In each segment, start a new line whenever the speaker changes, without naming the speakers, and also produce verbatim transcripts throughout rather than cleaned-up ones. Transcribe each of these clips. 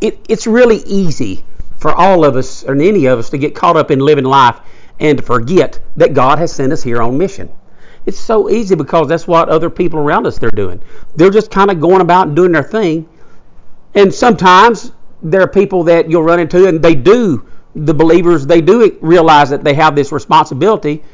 it, it's really easy for all of us, or any of us, to get caught up in living life and to forget that God has sent us here on mission. It's so easy because that's what other people around us they're doing. They're just kind of going about and doing their thing. And sometimes there are people that you'll run into, and they do, the believers, they do realize that they have this responsibility,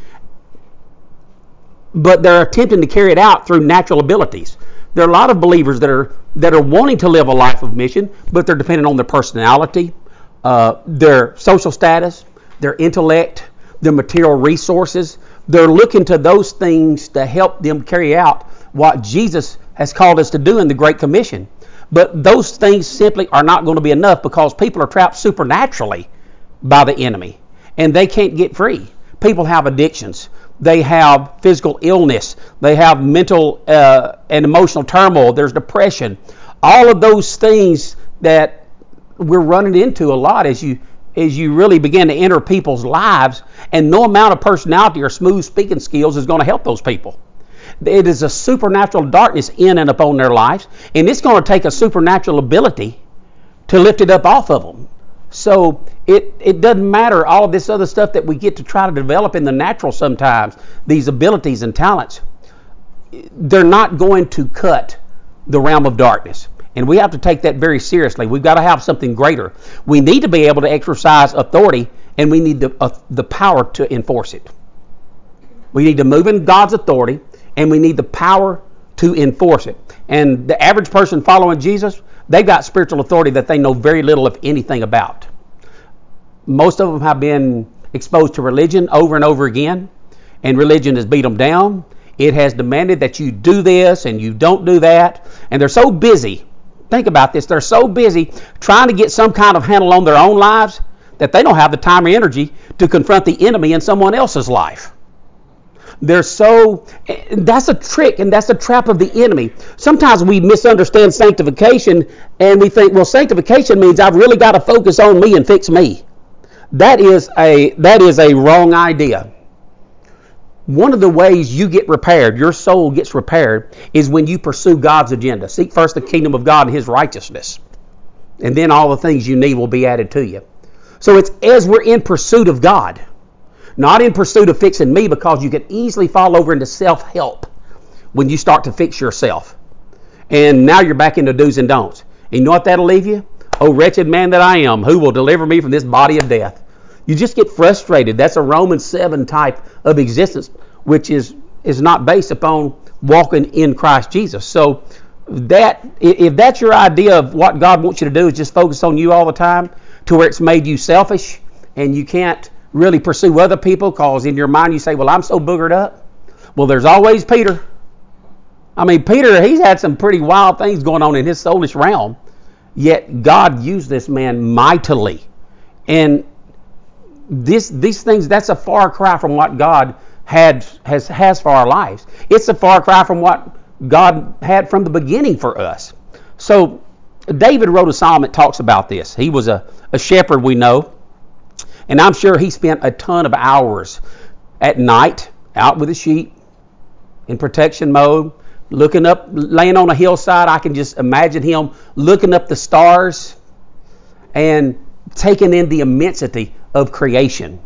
but they're attempting to carry it out through natural abilities. There are a lot of believers that are that are wanting to live a life of mission, but they're dependent on their personality, uh, their social status, their intellect, their material resources. They're looking to those things to help them carry out what Jesus has called us to do in the Great Commission. But those things simply are not going to be enough because people are trapped supernaturally by the enemy, and they can't get free. People have addictions. They have physical illness. They have mental uh, and emotional turmoil. There's depression. All of those things that we're running into a lot as you as you really begin to enter people's lives, and no amount of personality or smooth speaking skills is going to help those people. It is a supernatural darkness in and upon their lives, and it's going to take a supernatural ability to lift it up off of them. So it, it doesn't matter all of this other stuff that we get to try to develop in the natural sometimes, these abilities and talents. They're not going to cut the realm of darkness. And we have to take that very seriously. We've got to have something greater. We need to be able to exercise authority, and we need the, uh, the power to enforce it. We need to move in God's authority, and we need the power to enforce it. And the average person following Jesus, they've got spiritual authority that they know very little, if anything, about. Most of them have been exposed to religion over and over again, and religion has beat them down. It has demanded that you do this and you don't do that, and they're so busy. Think about this. They're so busy trying to get some kind of handle on their own lives that they don't have the time or energy to confront the enemy in someone else's life. They're so, that's a trick, and that's a trap of the enemy. Sometimes we misunderstand sanctification, and we think, well, sanctification means I've really got to focus on me and fix me. That is a that is a wrong idea. One of the ways you get repaired, your soul gets repaired, is when you pursue God's agenda. Seek first the kingdom of God and His righteousness, and then all the things you need will be added to you. So it's as we're in pursuit of God, not in pursuit of fixing me, because you can easily fall over into self-help when you start to fix yourself. And now you're back into do's and don'ts. And you know what that'll leave you? Oh, wretched man that I am, who will deliver me from this body of death? You just get frustrated. That's a Romans seven type of existence, which is, is not based upon walking in Christ Jesus. So that if that's your idea of what God wants you to do, is just focus on you all the time, to where it's made you selfish and you can't really pursue other people, because in your mind you say, well, I'm so boogered up. Well, there's always Peter. I mean, Peter, he's had some pretty wild things going on in his soulish realm, yet God used this man mightily. And this these things, that's a far cry from what God had has has for our lives. It's a far cry from what God had from the beginning for us. So David wrote a psalm that talks about this. He was a, a shepherd, we know. And I'm sure he spent a ton of hours at night out with the sheep in protection mode, looking up, laying on a hillside. I can just imagine him looking up the stars and taking in the immensity of creation.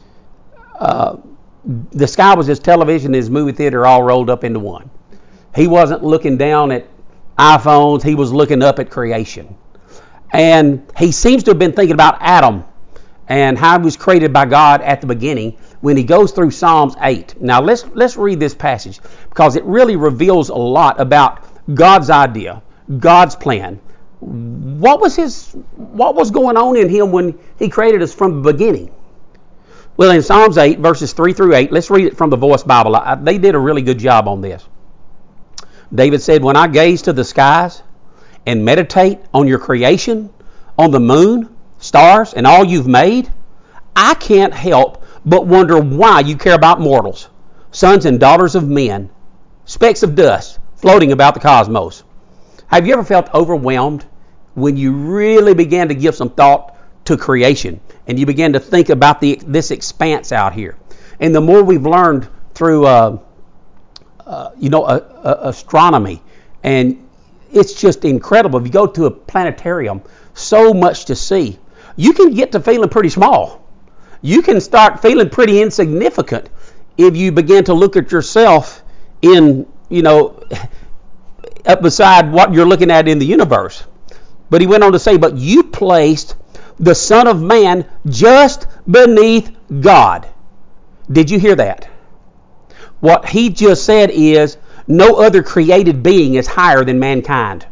Uh, the sky was his television and his movie theater all rolled up into one. He wasn't looking down at iPhones. He was looking up at creation. And he seems to have been thinking about Adam and how he was created by God at the beginning when he goes through Psalms eight. Now let's let's read this passage, because it really reveals a lot about God's idea, God's plan. What was his what was going on in him when he created us from the beginning? Well, in Psalms eight, verses three through eight, let's read it from the Voice Bible. I, they did a really good job on this. David said, when I gaze to the skies and meditate on your creation, on the moon, stars, and all you've made, I can't help but wonder why you care about mortals, sons and daughters of men, specks of dust floating about the cosmos. Have you ever felt overwhelmed when you really began to give some thought to creation and you began to think about the this expanse out here? And the more we've learned through, uh, uh, you know, uh, uh, astronomy, and it's just incredible. If you go to a planetarium, so much to see. You can get to feeling pretty small. You can start feeling pretty insignificant if you begin to look at yourself in, you know, up beside what you're looking at in the universe. But he went on to say, but you placed the Son of Man just beneath God. Did you hear that? What he just said is, no other created being is higher than mankind.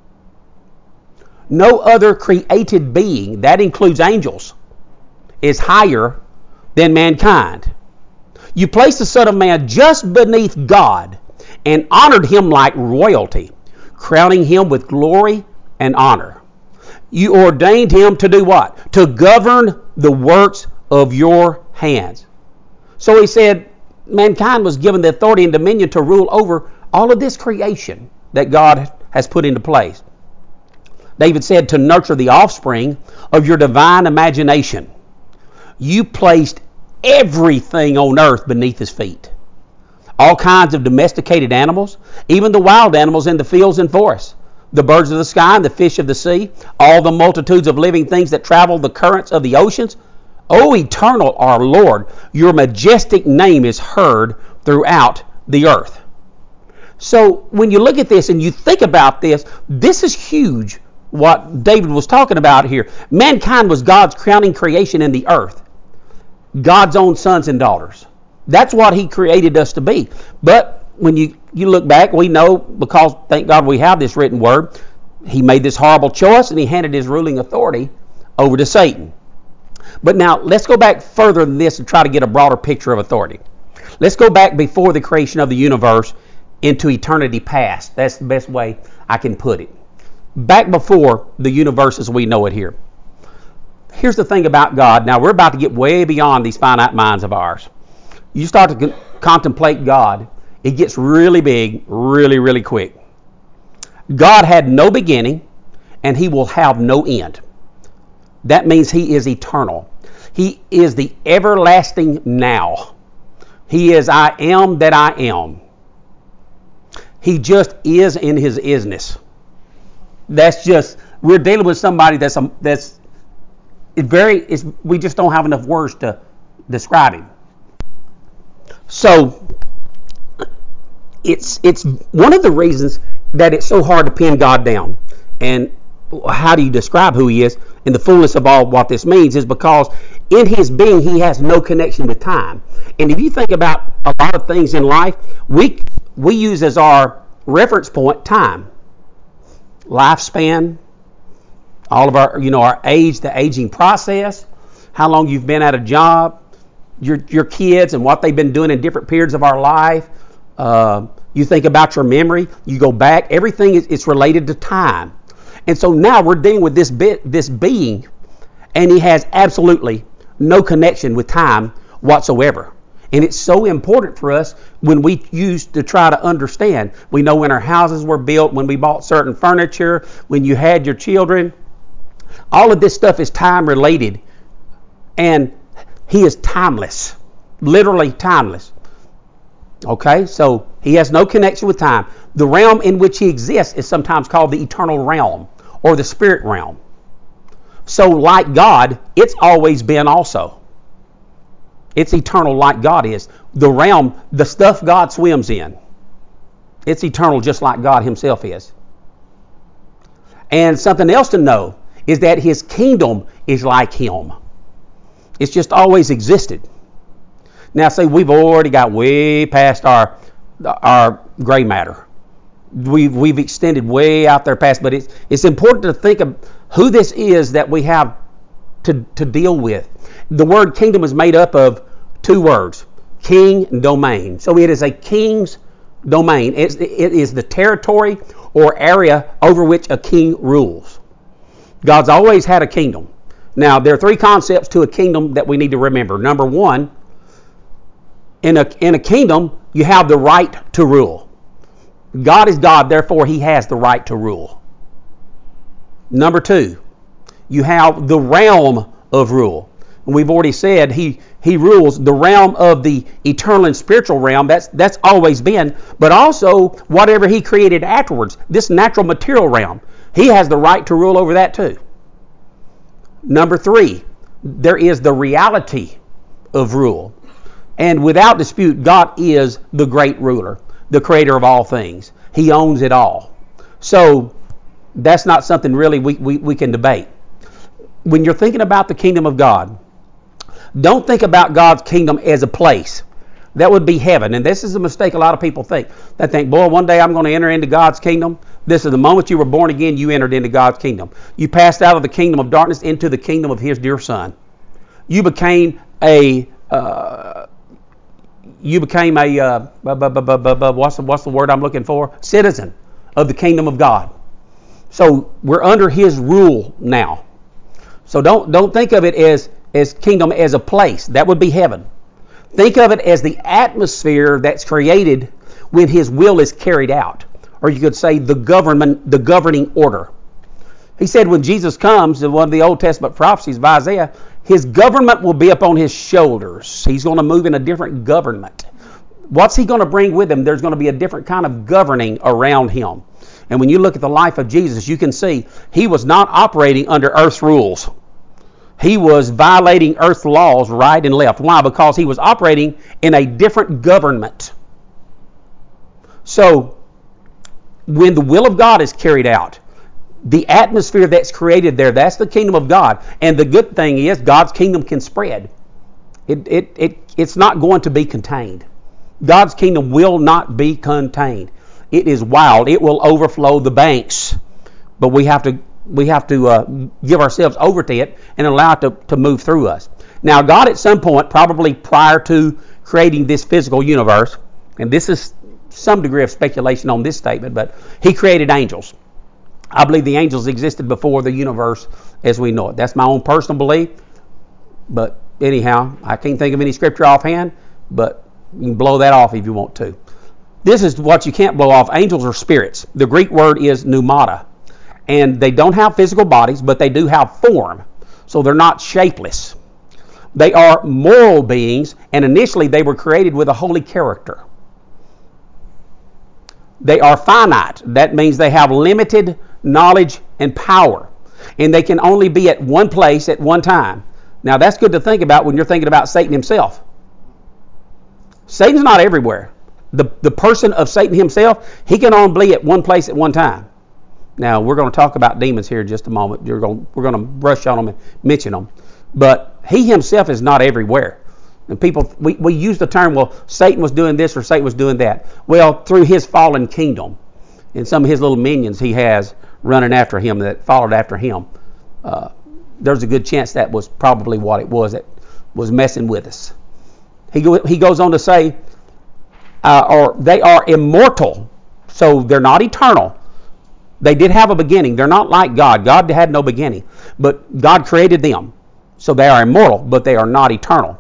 No other created being, that includes angels, is higher than mankind. You placed the Son of Man just beneath God and honored him like royalty, crowning him with glory and honor. You ordained him to do what? To govern the works of your hands. So he said, mankind was given the authority and dominion to rule over all of this creation that God has put into place. David said to nurture the offspring of your divine imagination. You placed everything on earth beneath his feet. All kinds of domesticated animals, even the wild animals in the fields and forests, the birds of the sky and the fish of the sea, all the multitudes of living things that travel the currents of the oceans. O eternal our Lord, your majestic name is heard throughout the earth. So when you look at this and you think about this, this is huge what David was talking about here. Mankind was God's crowning creation in the earth. God's own sons and daughters. That's what he created us to be. But when you, you look back, we know, because thank God we have this written word, he made this horrible choice and he handed his ruling authority over to Satan. But now let's go back further than this and try to get a broader picture of authority. Let's go back before the creation of the universe into eternity past. That's the best way I can put it. Back before the universe as we know it here. Here's the thing about God. Now we're about to get way beyond these finite minds of ours. You start to con- contemplate God, it gets really big, really, really quick. God had no beginning and he will have no end. That means he is eternal. He is the everlasting now. He is I am that I am. He just is in his isness. That's just, we're dealing with somebody that's, um, that's it very, it's, we just don't have enough words to describe him. So, it's, it's one of the reasons that it's so hard to pin God down. And how do you describe who he is? And the fullness of all what this means is because in his being, he has no connection with time. And if you think about a lot of things in life, we we use as our reference point time, lifespan, all of our, you know, our age, the aging process, how long you've been at a job, your your kids and what they've been doing in different periods of our life. Uh, you think about your memory, you go back, everything is it's related to time. And so now we're dealing with this bit, this being, and he has absolutely no connection with time whatsoever. And it's so important for us when we use to try to understand. We know when our houses were built, when we bought certain furniture, when you had your children. All of this stuff is time related. And he is timeless, literally timeless. Okay, so he has no connection with time. The realm in which he exists is sometimes called the eternal realm or the spirit realm. So like God, it's always been also. It's eternal like God is. The realm, the stuff God swims in, it's eternal just like God himself is. And something else to know is that his kingdom is like him. It's just always existed. Now, say we've already got way past our our gray matter. We've we've extended way out there past, but it's it's important to think of who this is that we have to to deal with. The word kingdom is made up of two words, king and domain. So it is a king's domain. It's, it is the territory or area over which a king rules. God's always had a kingdom. Now, there are three concepts to a kingdom that we need to remember. Number one, in a in a kingdom, you have the right to rule. God is God, therefore he has the right to rule. Number two, you have the realm of rule. And we've already said he he rules the realm of the eternal and spiritual realm. That's that's always been, but also whatever he created afterwards, this natural material realm, he has the right to rule over that too. Number three, there is the reality of rule. And without dispute, God is the great ruler, the creator of all things. He owns it all. So that's not something really we, we, we can debate. When you're thinking about the kingdom of God, don't think about God's kingdom as a place. That would be heaven. And this is a mistake a lot of people think. They think, boy, one day I'm going to enter into God's kingdom. This is the moment you were born again, you entered into God's kingdom. You passed out of the kingdom of darkness into the kingdom of his dear son. You became a, uh, you became a, uh, bu- bu- bu- bu- bu- bu- what's the, what's the word I'm looking for? Citizen of the kingdom of God. So we're under his rule now. So don't don't think of it as, as kingdom as a place. That would be heaven. Think of it as the atmosphere that's created when his will is carried out. Or you could say the government, the governing order. He said when Jesus comes, in one of the Old Testament prophecies of Isaiah, his government will be upon his shoulders. He's going to move in a different government. What's he going to bring with him? There's going to be a different kind of governing around him. And when you look at the life of Jesus, you can see he was not operating under earth's rules. He was violating earth's laws right and left. Why? Because he was operating in a different government. So when the will of God is carried out, the atmosphere that's created there, that's the kingdom of God. And the good thing is God's kingdom can spread. It, it, it, it's not going to be contained. God's kingdom will not be contained. It is wild. It will overflow the banks. But we have to we have to uh, give ourselves over to it and allow it to, to move through us. Now, God at some point, probably prior to creating this physical universe, and this is some degree of speculation on this statement, but he created angels. I believe the angels existed before the universe as we know it. That's my own personal belief. But anyhow, I can't think of any scripture offhand, but you can blow that off if you want to. This is what you can't blow off. Angels are spirits. The Greek word is pneumata. And they don't have physical bodies, but they do have form. So they're not shapeless. They are moral beings, and initially they were created with a holy character. They are finite. That means they have limited knowledge and power. And they can only be at one place at one time. Now that's good to think about when you're thinking about Satan himself. Satan's not everywhere. The, the person of Satan himself, he can only be at one place at one time. Now, we're going to talk about demons here in just a moment. You're going, we're going to brush on them and mention them. But he himself is not everywhere. And people, we, we use the term, well, Satan was doing this or Satan was doing that. Well, through his fallen kingdom and some of his little minions he has running after him that followed after him, uh, there's a good chance that was probably what it was that was messing with us. He, go, he goes on to say, uh, or they are immortal, so they're not eternal. They did have a beginning. They're not like God. God had no beginning. But God created them. So they are immortal, but they are not eternal.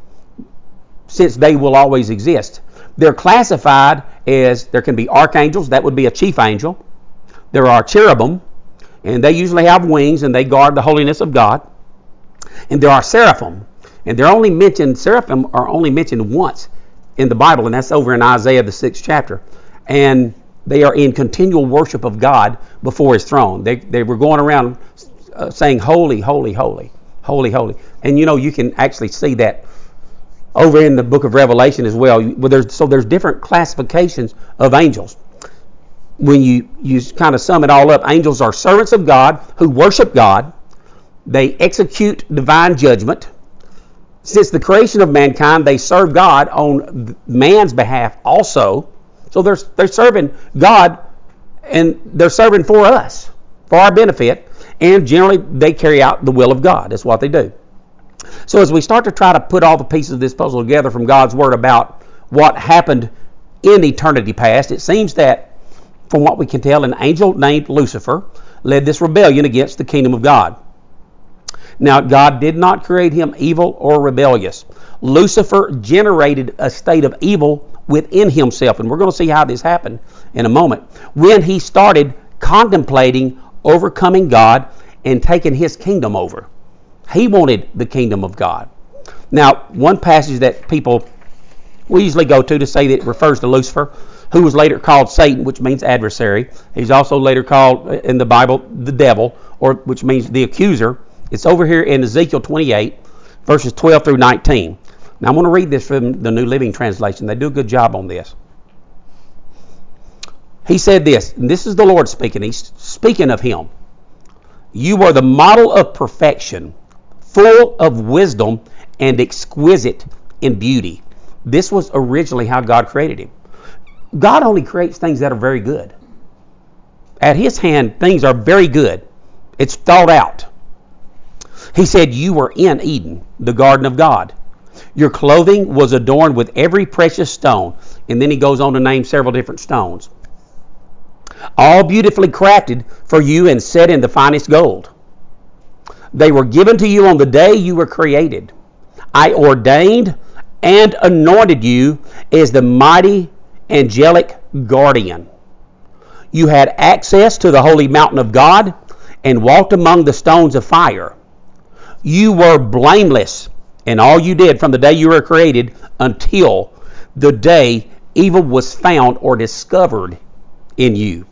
Since they will always exist. They're classified as, there can be archangels. That would be a chief angel. There are cherubim. And they usually have wings and they guard the holiness of God. And there are seraphim. And they're only mentioned, seraphim are only mentioned once in the Bible. And that's over in Isaiah, the sixth chapter. And they are in continual worship of God before his throne. They they were going around uh, saying, holy, holy, holy, holy, holy. And you know, you can actually see that over in the book of Revelation as well. There's, so there's different classifications of angels. When you, you kind of sum it all up, angels are servants of God who worship God. They execute divine judgment. Since the creation of mankind, they serve God on man's behalf also. So they're, they're serving God and they're serving for us, for our benefit. And generally they carry out the will of God. That's what they do. So as we start to try to put all the pieces of this puzzle together from God's Word about what happened in eternity past, it seems that, from what we can tell, an angel named Lucifer led this rebellion against the kingdom of God. Now, God did not create him evil or rebellious. Lucifer generated a state of evil within himself, and we're going to see how this happened in a moment, when he started contemplating overcoming God and taking his kingdom over. He wanted the kingdom of God. Now, one passage that people we usually go to to say that it refers to Lucifer, who was later called Satan, which means adversary. He's also later called in the Bible the devil, or which means the accuser. It's over here in Ezekiel twenty-eight, verses twelve through nineteen. Now I'm going to read this from the New Living Translation. They do a good job on this. He said this, and this is the Lord speaking. He's speaking of him. You are the model of perfection, full of wisdom and exquisite in beauty. This was originally how God created him. God only creates things that are very good. At his hand, things are very good. It's thought out. He said, you were in Eden, the garden of God. Your clothing was adorned with every precious stone. And then he goes on to name several different stones. All beautifully crafted for you and set in the finest gold. They were given to you on the day you were created. I ordained and anointed you as the mighty angelic guardian. You had access to the holy mountain of God and walked among the stones of fire. You were blameless in all you did from the day you were created until the day evil was found or discovered in you.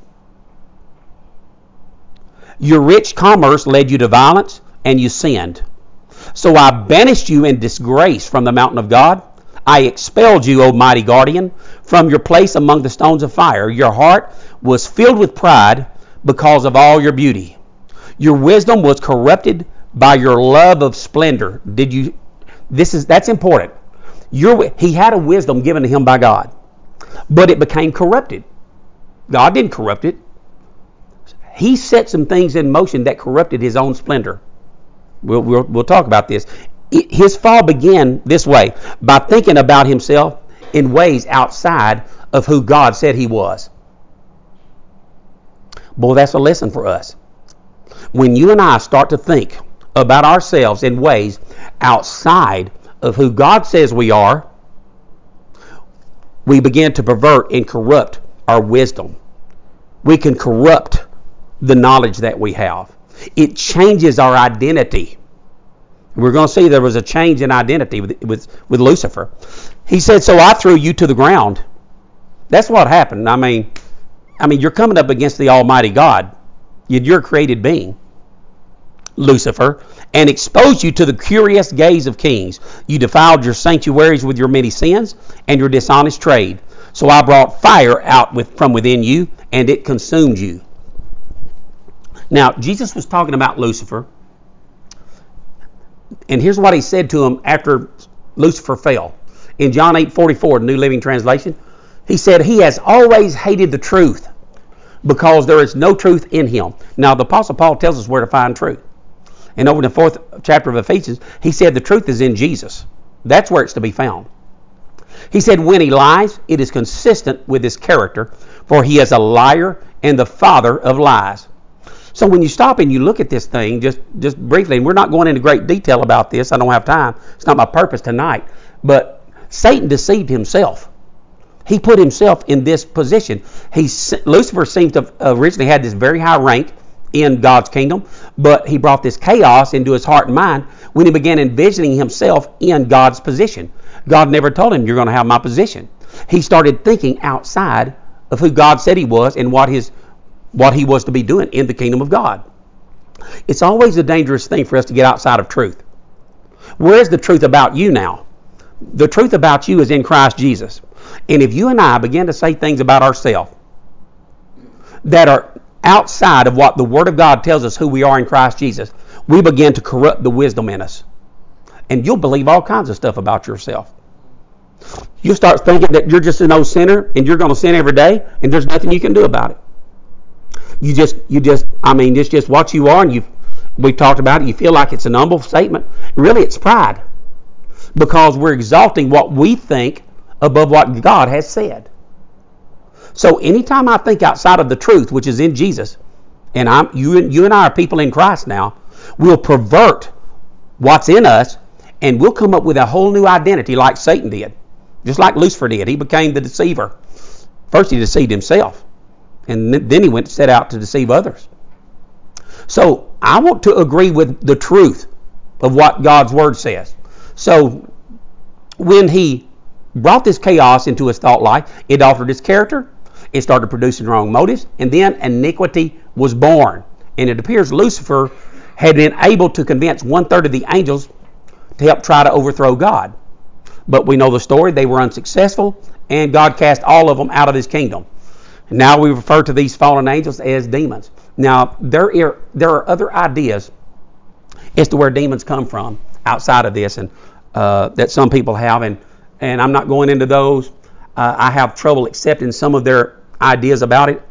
Your rich commerce led you to violence, and you sinned. So I banished you in disgrace from the mountain of God. I expelled you, O mighty guardian, from your place among the stones of fire. Your heart was filled with pride because of all your beauty. Your wisdom was corrupted by your love of splendor. Did you? This is that's important. Your, he had a wisdom given to him by God, but it became corrupted. God didn't corrupt it. He set some things in motion that corrupted his own splendor. We'll, we'll, we'll talk about this. It, his fall began this way, by thinking about himself in ways outside of who God said he was. Boy, that's a lesson for us. When you and I start to think about ourselves in ways outside of who God says we are, we begin to pervert and corrupt our wisdom. We can corrupt the knowledge that we have. It changes our identity. We're going to see there was a change in identity with, with, with Lucifer. He said, so I threw you to the ground. That's what happened. I mean, I mean, you're coming up against the Almighty God. You're a created being, Lucifer, and exposed you to the curious gaze of kings. You defiled your sanctuaries with your many sins and your dishonest trade. So I brought fire out with, from within you, and it consumed you. Now, Jesus was talking about Lucifer. And here's what he said to him after Lucifer fell. In John eight forty-four, the New Living Translation, he said, he has always hated the truth because there is no truth in him. Now, the Apostle Paul tells us where to find truth. And over in the fourth chapter of Ephesians, he said the truth is in Jesus. That's where it's to be found. He said when he lies, it is consistent with his character, for he is a liar and the father of lies. So when you stop and you look at this thing, just, just briefly, and we're not going into great detail about this, I don't have time. It's not my purpose tonight. But Satan deceived himself. He put himself in this position. He, Lucifer seems to have originally had this very high rank in God's kingdom, but he brought this chaos into his heart and mind when he began envisioning himself in God's position. God never told him, you're going to have my position. He started thinking outside of who God said he was and what his what he was to be doing in the kingdom of God. It's always a dangerous thing for us to get outside of truth. Where's the truth about you now? The truth about you is in Christ Jesus. And if you and I begin to say things about ourselves that are outside of what the Word of God tells us who we are in Christ Jesus, we begin to corrupt the wisdom in us. And you'll believe all kinds of stuff about yourself. You'll start thinking that you're just an old sinner and you're going to sin every day and there's nothing you can do about it. You just, you just, I mean, it's just what you are, and you, we talked about it. You feel like it's an humble statement. Really, it's pride, because we're exalting what we think above what God has said. So, anytime I think outside of the truth, which is in Jesus, and I'm, you, and you and I are people in Christ now, we'll pervert what's in us, and we'll come up with a whole new identity, like Satan did, just like Lucifer did. He became the deceiver. First, he deceived himself. And then he went to set out to deceive others. So I want to agree with the truth of what God's Word says. So when he brought this chaos into his thought life, it altered his character, it started producing wrong motives, and then iniquity was born. And it appears Lucifer had been able to convince one third of the angels to help try to overthrow God. But we know the story, they were unsuccessful, and God cast all of them out of his kingdom. Now we refer to these fallen angels as demons. Now, there are, there are other ideas as to where demons come from outside of this, and uh, that some people have, and, and I'm not going into those. Uh, I have trouble accepting some of their ideas about it.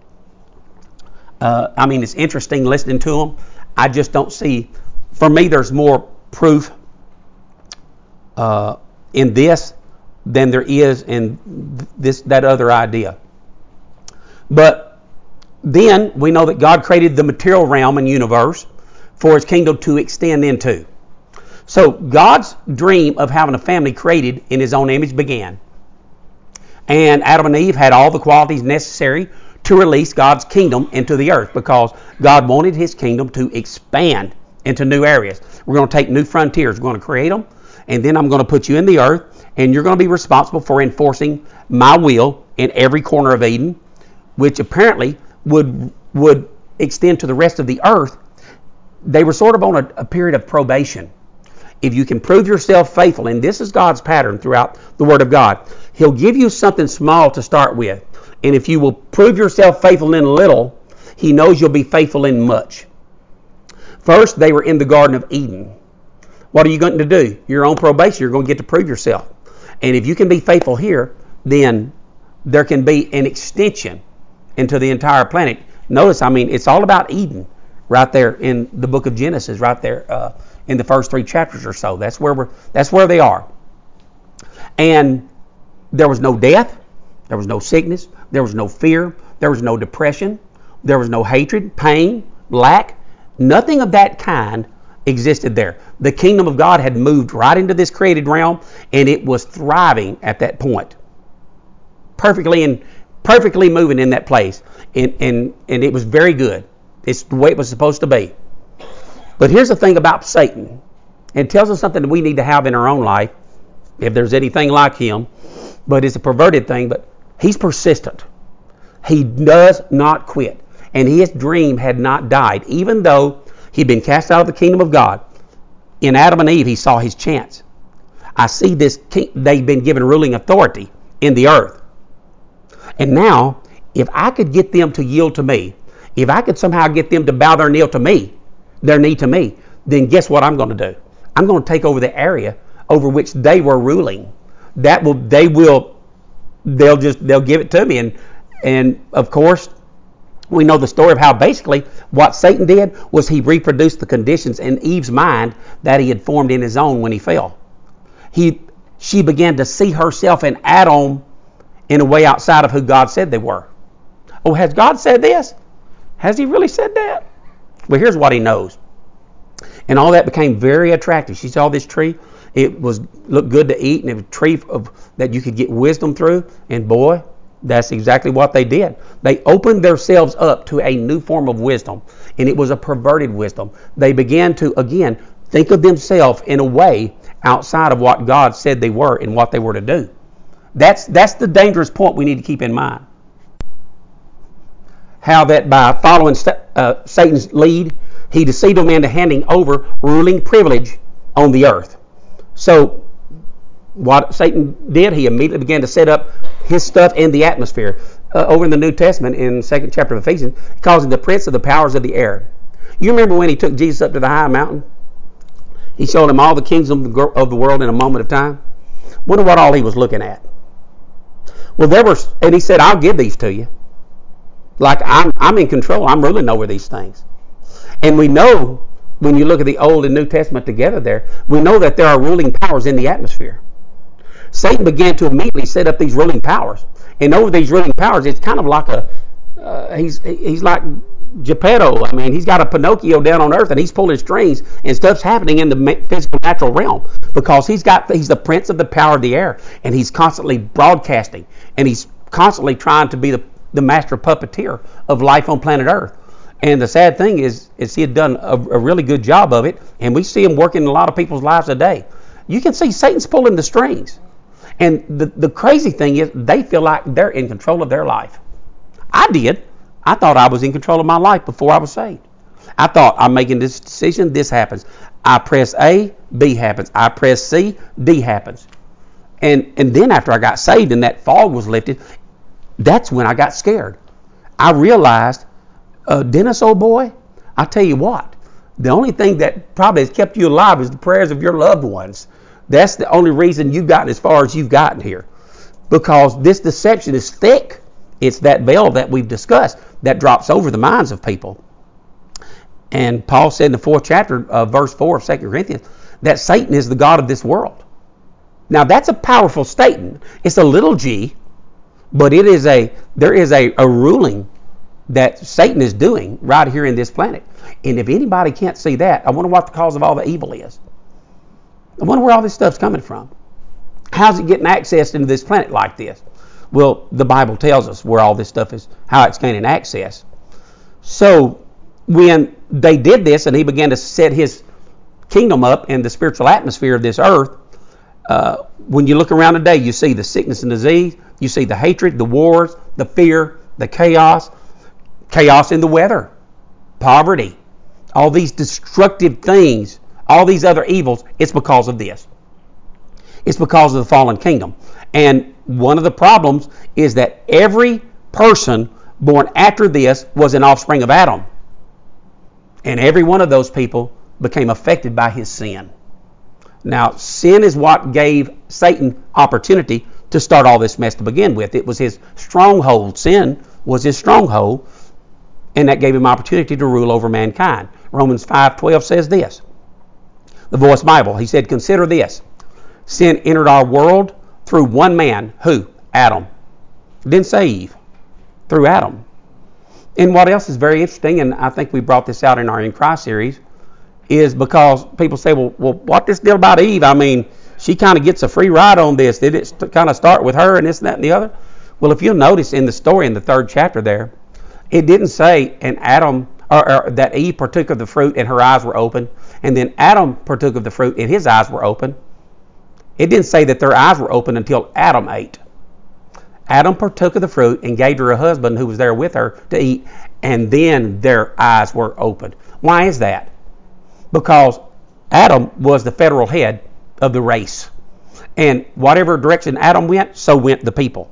Uh, I mean, it's interesting listening to them. I just don't see, for me, there's more proof uh, in this than there is in this that other idea. But then we know that God created the material realm and universe for his kingdom to extend into. So God's dream of having a family created in his own image began. And Adam and Eve had all the qualities necessary to release God's kingdom into the earth, because God wanted his kingdom to expand into new areas. We're going to take new frontiers. We're going to create them, and then I'm going to put you in the earth, and you're going to be responsible for enforcing my will in every corner of Eden, which apparently would would extend to the rest of the earth. They were sort of on a, a period of probation. If you can prove yourself faithful, and this is God's pattern throughout the Word of God, he'll give you something small to start with. And if you will prove yourself faithful in little, he knows you'll be faithful in much. First, they were in the Garden of Eden. What are you going to do? You're on probation. You're going to get to prove yourself. And if you can be faithful here, then there can be an extension into the entire planet. Notice, I mean, it's all about Eden right there in the book of Genesis, right there uh, in the first three chapters or so. That's where we're. That's where they are. And there was no death. There was no sickness. There was no fear. There was no depression. There was no hatred, pain, lack. Nothing of that kind existed there. The kingdom of God had moved right into this created realm, and it was thriving at that point. Perfectly and perfectly moving in that place. And, and, and it was very good. It's the way it was supposed to be. But here's the thing about Satan. It tells us something that we need to have in our own life, if there's anything like him. But it's a perverted thing, but he's persistent. He does not quit. And his dream had not died. Even though he'd been cast out of the kingdom of God, in Adam and Eve, he saw his chance. I see this, they've been given ruling authority in the earth. And now, if I could get them to yield to me, if I could somehow get them to bow their knee to me, their knee to me, then guess what I'm going to do? I'm going to take over the area over which they were ruling. That will, they will, they'll just, they'll give it to me. And, and of course, we know the story of how basically what Satan did was he reproduced the conditions in Eve's mind that he had formed in his own when he fell. He, she began to see herself and Adam in a way outside of who God said they were. Oh, has God said this? Has he really said that? Well, here's what he knows. And all that became very attractive. She saw this tree. It was looked good to eat, and it was a tree of, that you could get wisdom through. And boy, that's exactly what they did. They opened themselves up to a new form of wisdom, and it was a perverted wisdom. They began to, again, think of themselves in a way outside of what God said they were and what they were to do. That's, that's the dangerous point we need to keep in mind. How that by following uh, Satan's lead, he deceived them into handing over ruling privilege on the earth. So what Satan did, he immediately began to set up his stuff in the atmosphere. Uh, over in the New Testament, in the second chapter of Ephesians, he calls him the prince of the powers of the air. You remember when he took Jesus up to the high mountain? He showed him all the kings of the world in a moment of time. Wonder what all he was looking at. Well, there were, and he said, I'll give these to you. Like I'm, I'm in control. I'm ruling over these things. And we know, when you look at the Old and New Testament together there, we know that there are ruling powers in the atmosphere. Satan began to immediately set up these ruling powers. And over these ruling powers, it's kind of like a, uh, he's he's like Geppetto. I mean, he's got a Pinocchio down on earth, and he's pulling strings, and stuff's happening in the physical natural realm, because he's got he's the prince of the power of the air, and he's constantly broadcasting, and he's constantly trying to be the, the master puppeteer of life on planet Earth. And the sad thing is, is he had done a, a really good job of it, and we see him working in a lot of people's lives today. You can see Satan's pulling the strings. And the, the crazy thing is, they feel like they're in control of their life. I did. I thought I was in control of my life before I was saved. I thought, I'm making this decision, this happens. I press A, B happens. I press C, D happens. And and then after I got saved and that fog was lifted, that's when I got scared. I realized, uh, Dennis, old boy, I tell you what, the only thing that probably has kept you alive is the prayers of your loved ones. That's the only reason you've gotten as far as you've gotten here. Because this deception is thick. It's that veil that we've discussed that drops over the minds of people. And Paul said in the fourth chapter of verse four of Second Corinthians that Satan is the god of this world. Now that's a powerful statement. It's a little g, but it is a there is a, a ruling that Satan is doing right here in this planet. And if anybody can't see that, I wonder what the cause of all the evil is. I wonder where all this stuff's coming from. How's it getting access into this planet like this? Well, the Bible tells us where all this stuff is, how it's gaining access. So when they did this and he began to set his kingdom up in the spiritual atmosphere of this earth, uh, when you look around today, you see the sickness and disease, you see the hatred, the wars, the fear, the chaos, chaos in the weather, poverty, all these destructive things, all these other evils. It's because of this. It's because of the fallen kingdom. And one of the problems is that every person born after this was an offspring of Adam. And every one of those people became affected by his sin. Now, sin is what gave Satan opportunity to start all this mess to begin with. It was his stronghold. Sin was his stronghold, and that gave him opportunity to rule over mankind. Romans five twelve says this. The Voice Bible, he said, consider this. Sin entered our world through one man. Who? Adam. It didn't say Eve. Through Adam. And what else is very interesting, and I think we brought this out in our In Christ series, is because people say, well, well what this deal about Eve? I mean, she kind of gets a free ride on this. Did it st- kind of start with her and this and that and the other? Well, if you'll notice in the story in the third chapter there, it didn't say and Adam or, or that Eve partook of the fruit and her eyes were open, and then Adam partook of the fruit and his eyes were open. It didn't say that their eyes were open until Adam ate. Adam partook of the fruit and gave her a husband who was there with her to eat, and then their eyes were opened. Why is that? Because Adam was the federal head of the race. And whatever direction Adam went, so went the people.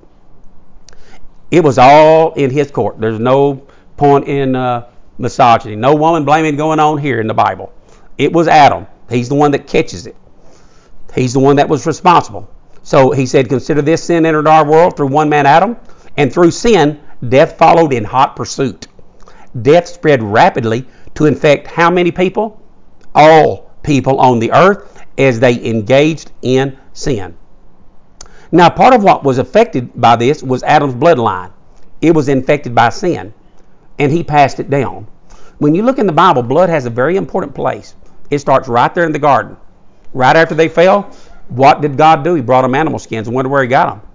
It was all in his court. There's no point in uh, misogyny. No woman blaming going on here in the Bible. It was Adam. He's the one that catches it. He's the one that was responsible. So he said, consider this, sin entered our world through one man, Adam, and through sin, death followed in hot pursuit. Death spread rapidly to infect how many people? All people on the earth as they engaged in sin. Now, part of what was affected by this was Adam's bloodline. It was infected by sin, and he passed it down. When you look in the Bible, blood has a very important place. It starts right there in the garden. Right after they fell, what did God do? He brought them animal skins, and wonder where he got them?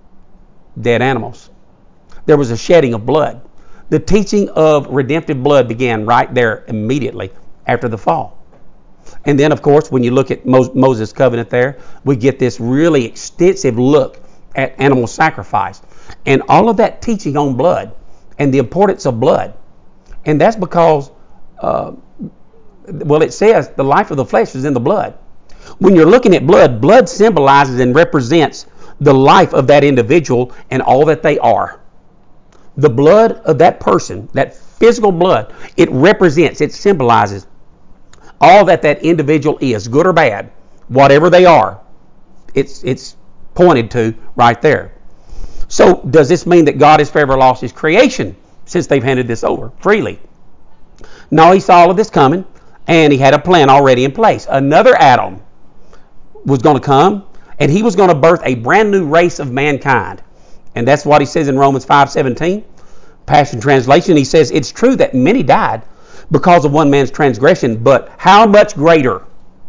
Dead animals. There was a shedding of blood. The teaching of redemptive blood began right there immediately after the fall. And then, of course, when you look at Moses' covenant there, we get this really extensive look at animal sacrifice. And all of that teaching on blood and the importance of blood. And that's because, uh, well, it says the life of the flesh is in the blood. When you're looking at blood, blood symbolizes and represents the life of that individual and all that they are. The blood of that person, that physical blood, it represents, it symbolizes all that that individual is, good or bad, whatever they are. It's it's pointed to right there. So does this mean that God has forever lost his creation since they've handed this over freely? No, he saw all of this coming, and he had a plan already in place. Another Adam was going to come, and he was going to birth a brand new race of mankind. And that's what he says in Romans five seventeen, Passion Translation. He says, it's true that many died because of one man's transgression, but how much greater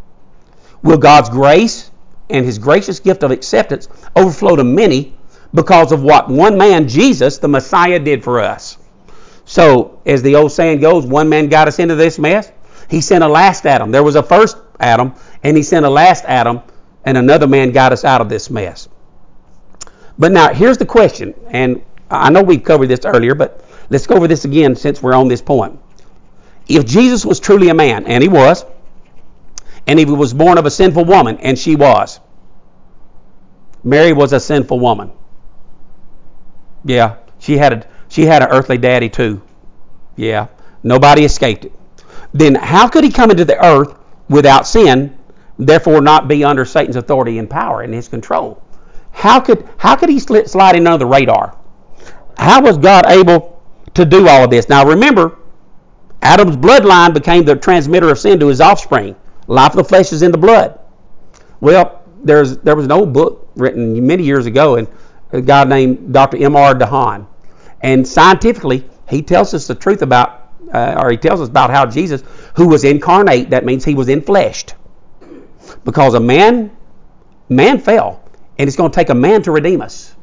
will God's grace and his gracious gift of acceptance overflow to many because of what one man, Jesus, the Messiah, did for us? So, as the old saying goes, one man got us into this mess. He sent a last Adam. There was a first Adam, and he sent a last Adam, and another man got us out of this mess. But now, here's the question, and I know we've covered this earlier, but let's go over this again since we're on this point. If Jesus was truly a man, and he was, and he was born of a sinful woman, and she was, Mary was a sinful woman. Yeah, she had a she had an earthly daddy too. Yeah, nobody escaped it. Then how could he come into the earth without sin, therefore not be under Satan's authority and power and his control? How could how could he slide in under the radar? How was God able to do all of this? Now remember, Adam's bloodline became the transmitter of sin to his offspring. Life of the flesh is in the blood. Well, there's there was an old book written many years ago, and a guy named Doctor M R DeHaan. And scientifically, he tells us the truth about, uh, or he tells us about how Jesus, who was incarnate, that means he was infleshed. Because a man, man fell, and it's going to take a man to redeem us.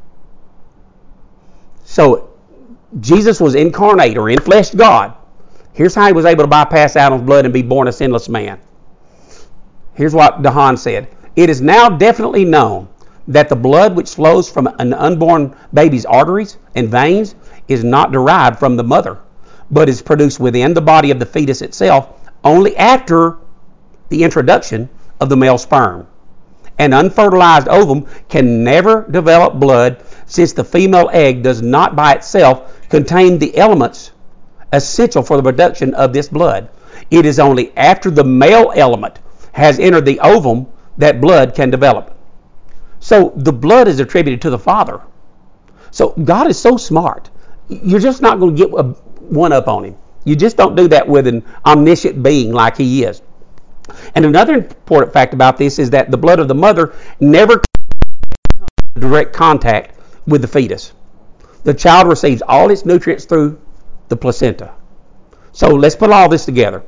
So, Jesus was incarnate, or infleshed God. Here's how he was able to bypass Adam's blood and be born a sinless man. Here's what DeHaan said. It is now definitely known that the blood which flows from an unborn baby's arteries and veins is not derived from the mother, but is produced within the body of the fetus itself only after the introduction of the male sperm. An unfertilized ovum can never develop blood, since the female egg does not by itself contain the elements essential for the production of this blood. It is only after the male element has entered the ovum that blood can develop. So the blood is attributed to the Father. So God is so smart. You're just not going to get a one up on him. You just don't do that with an omniscient being like he is. And another important fact about this is that the blood of the mother never comes in direct contact with the fetus. The child receives all its nutrients through the placenta. So let's put all this together.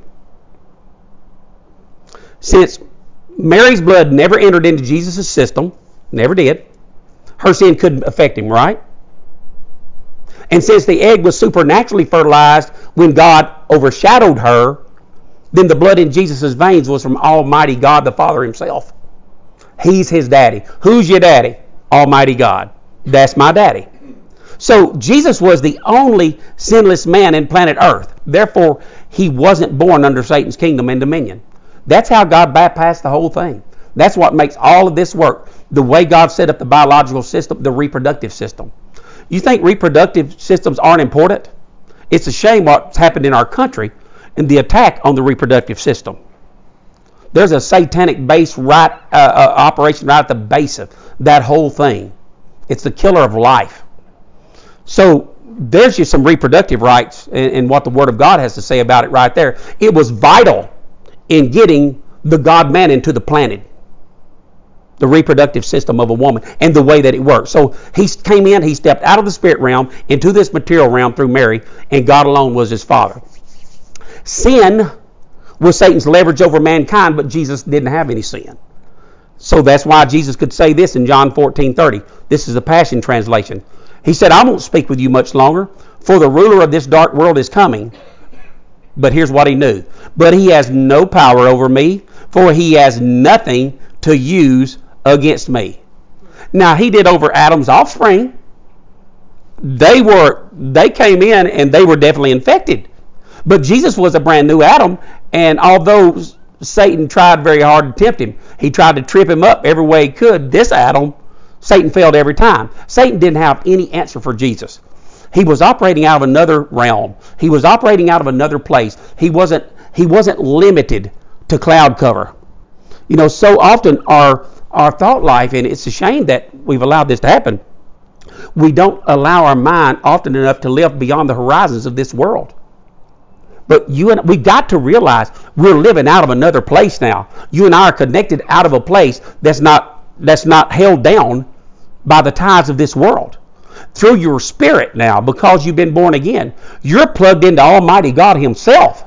Since Mary's blood never entered into Jesus' system, never did, her sin couldn't affect him, right? And since the egg was supernaturally fertilized when God overshadowed her, then the blood in Jesus' veins was from Almighty God the Father himself. He's his daddy. Who's your daddy? Almighty God. That's my daddy. So Jesus was the only sinless man in planet Earth. Therefore, he wasn't born under Satan's kingdom and dominion. That's how God bypassed the whole thing. That's what makes all of this work. The way God set up the biological system, the reproductive system. You think reproductive systems aren't important? It's a shame what's happened in our country and the attack on the reproductive system. There's a satanic base right uh, uh, operation right at the base of that whole thing. It's the killer of life. So there's just some reproductive rights and, and what the Word of God has to say about it right there. It was vital in getting the God-man into the planet, the reproductive system of a woman and the way that it works. So he came in, he stepped out of the spirit realm into this material realm through Mary, and God alone was his father. Sin was Satan's leverage over mankind, but Jesus didn't have any sin. So that's why Jesus could say this in John fourteen thirty. This is the Passion Translation. He said, I won't speak with you much longer, for the ruler of this dark world is coming. But here's what he knew. But he has no power over me, for he has nothing to use against me. Now, he did over Adam's offspring. They were, they came in and they were definitely infected. But Jesus was a brand new Adam, and although Satan tried very hard to tempt him, he tried to trip him up every way he could. This Adam, Satan failed every time. Satan didn't have any answer for Jesus. He was operating out of another realm. He was operating out of another place. He wasn't he wasn't limited to cloud cover. You know, so often our our thought life, and it's a shame that we've allowed this to happen, we don't allow our mind often enough to live beyond the horizons of this world. But you and we got to realize we're living out of another place now. You and I are connected out of a place that's not that's not held down by the ties of this world. Through your spirit now, because you've been born again, you're plugged into Almighty God himself.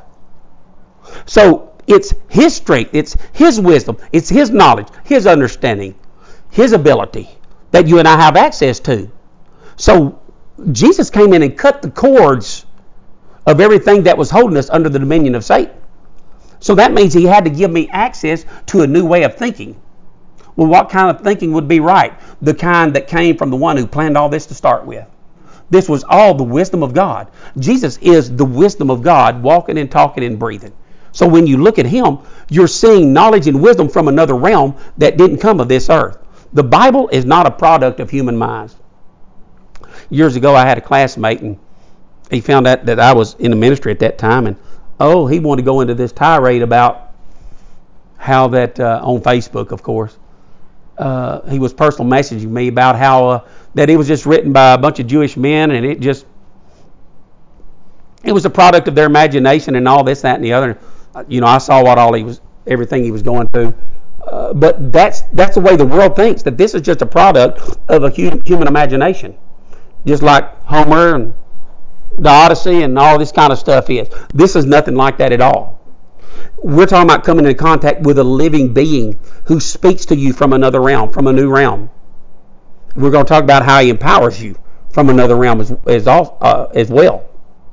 So it's his strength, it's his wisdom, it's his knowledge, his understanding, his ability that you and I have access to. So Jesus came in and cut the cords of everything that was holding us under the dominion of Satan. So that means he had to give me access to a new way of thinking. Well, what kind of thinking would be right? The kind that came from the one who planned all this to start with. This was all the wisdom of God. Jesus is the wisdom of God, walking and talking and breathing. So when you look at him, you're seeing knowledge and wisdom from another realm that didn't come of this earth. The Bible is not a product of human minds. Years ago, I had a classmate, and he found out that I was in the ministry at that time, and oh, he wanted to go into this tirade about how that, uh, on Facebook, of course, uh, he was personal messaging me about how uh, that it was just written by a bunch of Jewish men, and it just, it was a product of their imagination and all this, that, and the other. You know, I saw what all he was, everything he was going through. Uh, but that's that's the way the world thinks, that this is just a product of a human, human imagination. Just like Homer and the Odyssey and all this kind of stuff is. This is nothing like that at all. We're talking about coming into contact with a living being who speaks to you from another realm, from a new realm. We're going to talk about how he empowers you from another realm as, as, uh, as well.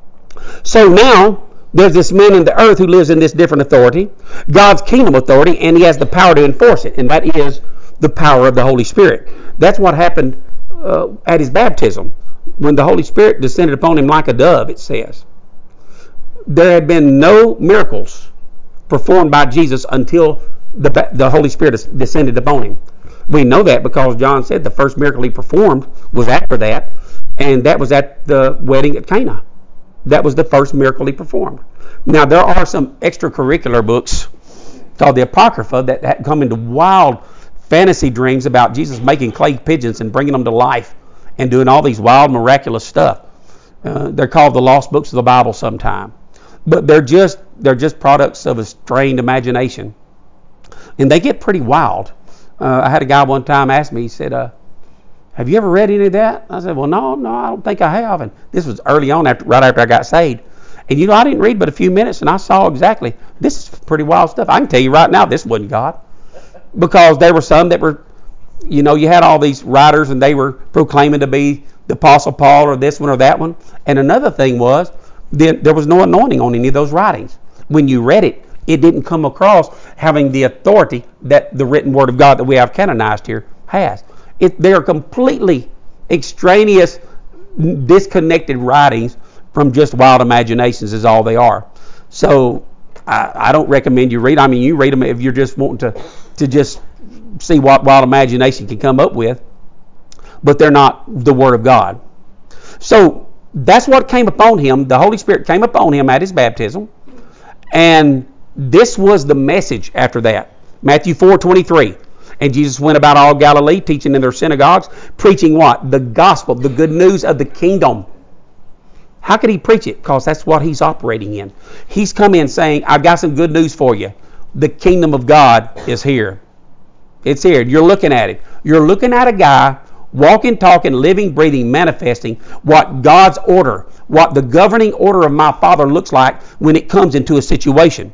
So now, there's this man in the earth who lives in this different authority, God's kingdom authority, and he has the power to enforce it, and that is the power of the Holy Spirit. That's what happened uh, at his baptism, when the Holy Spirit descended upon him like a dove, it says. There had been no miracles performed by Jesus until the, the Holy Spirit descended upon him. We know that because John said the first miracle he performed was after that, and that was at the wedding at Cana. That was the first miracle he performed. Now, there are some extracurricular books called the Apocrypha that come into wild fantasy dreams about Jesus making clay pigeons and bringing them to life and doing all these wild, miraculous stuff. Uh, they're called the lost books of the Bible sometime. But they're just they're just products of a strained imagination. And they get pretty wild. Uh, I had a guy one time ask me, he said, uh, have you ever read any of that? I said, well, no, no, I don't think I have. And this was early on, after, right after I got saved. And, you know, I didn't read but a few minutes, and I saw exactly, this is pretty wild stuff. I can tell you right now, this wasn't God. Because there were some that were, you know, you had all these writers, and they were proclaiming to be the Apostle Paul or this one or that one. And another thing was, then there was no anointing on any of those writings. When you read it, it didn't come across having the authority that the written word of God that we have canonized here has. It, they are completely extraneous, disconnected writings from just wild imaginations is all they are. So I, I don't recommend you read. I mean, you read them if you're just wanting to, to just see what wild imagination can come up with. But they're not the Word of God. So that's what came upon him. The Holy Spirit came upon him at his baptism. And this was the message after that. Matthew four twenty-three. And Jesus went about all Galilee, teaching in their synagogues, preaching what? The gospel, the good news of the kingdom. How could he preach it? Because that's what he's operating in. He's come in saying, I've got some good news for you. The kingdom of God is here. It's here. You're looking at it. You're looking at a guy walking, talking, living, breathing, manifesting what God's order, what the governing order of my Father looks like when it comes into a situation.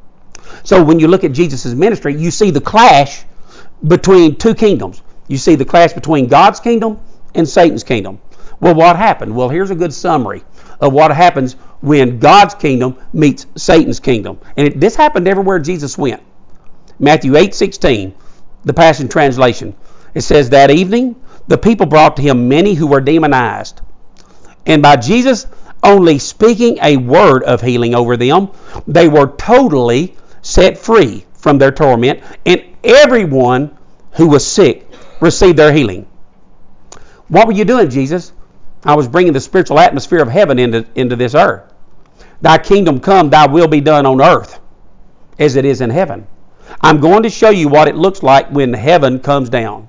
So when you look at Jesus' ministry, you see the clash between two kingdoms. You see the clash between God's kingdom and Satan's kingdom. Well, what happened? Well, here's a good summary of what happens when God's kingdom meets Satan's kingdom. And it, this happened everywhere Jesus went. Matthew eight sixteen, the Passion Translation. It says, that evening, the people brought to him many who were demonized. And by Jesus only speaking a word of healing over them, they were totally set free from their torment, and everyone who was sick received their healing. What were you doing, Jesus? I was bringing the spiritual atmosphere of heaven into, into this earth. Thy kingdom come, thy will be done on earth as it is in heaven. I'm going to show you what it looks like when heaven comes down.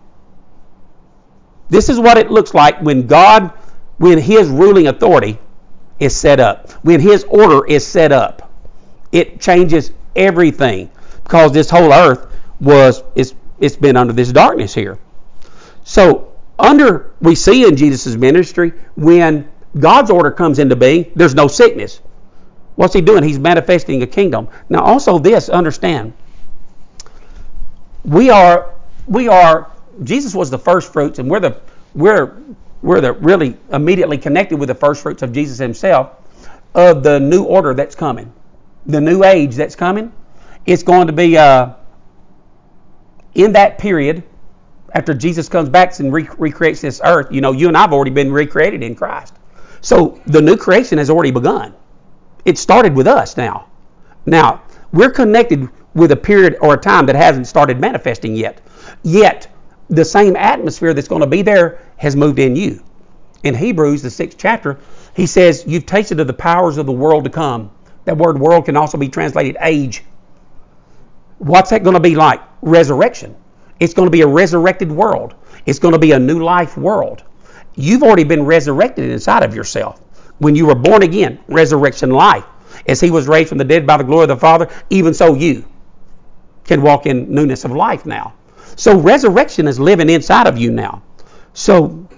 This is what it looks like when God, when his ruling authority is set up. When his order is set up. It changes everything. Because this whole earth was, it's, it's been under this darkness here. So, under, we see in Jesus' ministry, when God's order comes into being, there's no sickness. What's he doing? He's manifesting a kingdom. Now, also this, understand, we are, we are, Jesus was the first fruits, and we're the, we're, we're the really immediately connected with the first fruits of Jesus himself. of the new order that's coming, the new age that's coming. It's going to be uh, in that period after Jesus comes back and re- recreates this earth. You know, you and I have already been recreated in Christ. So the new creation has already begun. It started with us now. Now, we're connected with a period or a time that hasn't started manifesting yet. Yet, the same atmosphere that's going to be there has moved in you. In Hebrews, the sixth chapter, he says, you've tasted of the powers of the world to come. That word world can also be translated age. What's that going to be like? Resurrection. It's going to be a resurrected world. It's going to be a new life world. You've already been resurrected inside of yourself. When you were born again, resurrection life. As he was raised from the dead by the glory of the Father, even so you can walk in newness of life now. So resurrection is living inside of you now. So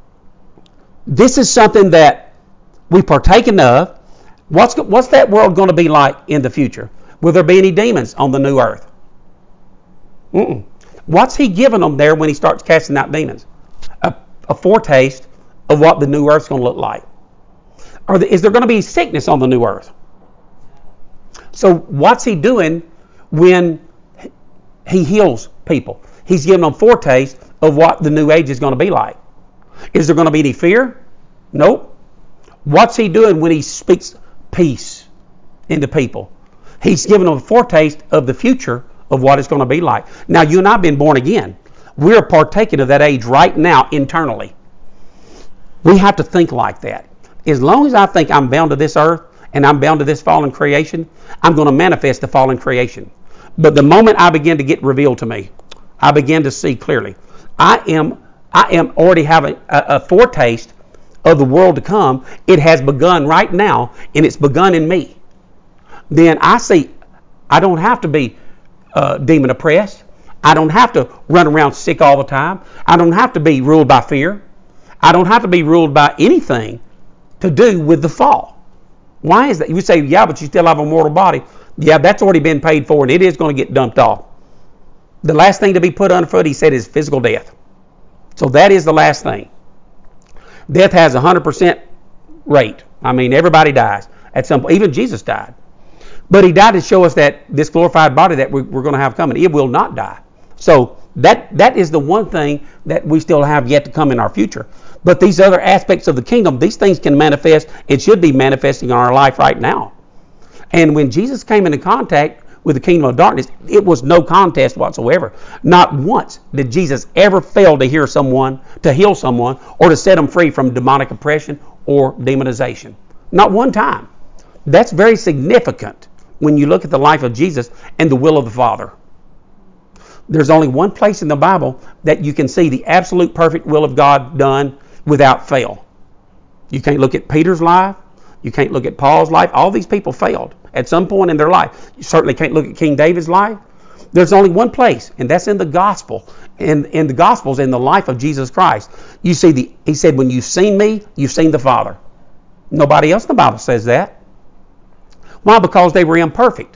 this is something that we partaken of. What's, what's that world going to be like in the future? Will there be any demons on the new earth? Mm-mm. What's he giving them there when he starts casting out demons? A, a foretaste of what the new earth's going to look like. Or the, is there going to be sickness on the new earth? So what's he doing when he heals people? He's giving them foretaste of what the new age is going to be like. Is there going to be any fear? Nope. What's he doing when he speaks peace into people? He's giving them a foretaste of the future of what it's going to be like. Now, you and I have been born again. We're partaking of that age right now internally. We have to think like that. As long as I think I'm bound to this earth and I'm bound to this fallen creation, I'm going to manifest the fallen creation. But the moment I begin to get revealed to me, I begin to see clearly. I am I am already having a, a foretaste of the world to come. It has begun right now, and it's begun in me. Then I see I don't have to be uh, demon oppressed. I don't have to run around sick all the time. I don't have to be ruled by fear. I don't have to be ruled by anything to do with the fall. Why is that? You say, yeah, but you still have a mortal body. Yeah, that's already been paid for, and it is going to get dumped off. The last thing to be put underfoot, he said, is physical death. So that is the last thing. Death has a one hundred percent rate. I mean, everybody dies at some point. Even Jesus died. But he died to show us that this glorified body that we're going to have coming, it will not die. So that that is the one thing that we still have yet to come in our future. But these other aspects of the kingdom, these things can manifest. It should be manifesting in our life right now. And when Jesus came into contact with the kingdom of darkness, it was no contest whatsoever. Not once did Jesus ever fail to hear someone, to heal someone, or to set them free from demonic oppression or demonization. Not one time. That's very significant when you look at the life of Jesus and the will of the Father. There's only one place in the Bible that you can see the absolute perfect will of God done without fail. You can't look at Peter's life. You can't look at Paul's life. All these people failed at some point in their life. You certainly can't look at King David's life. There's only one place, and that's in the gospel. In, in the gospels, in the life of Jesus Christ. You see, the he said, when you've seen me, you've seen the Father. Nobody else in the Bible says that. Why? Because they were imperfect.